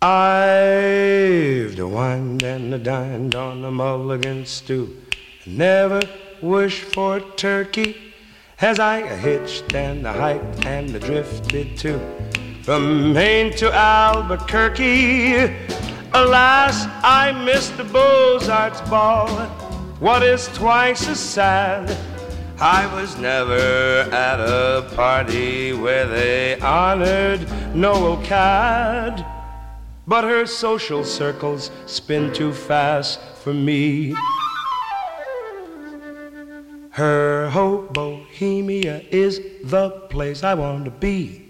I've wined and dined on a mulligan stew. Never wished for turkey as I hitched and hiked and drifted too. From Maine to Albuquerque, alas, I missed the Beaux-Arts ball. What is twice as sad, I was never at a party where they honored Noel Cad. But her social circles spin too fast for me. Her Hobohemia is the place I want to be.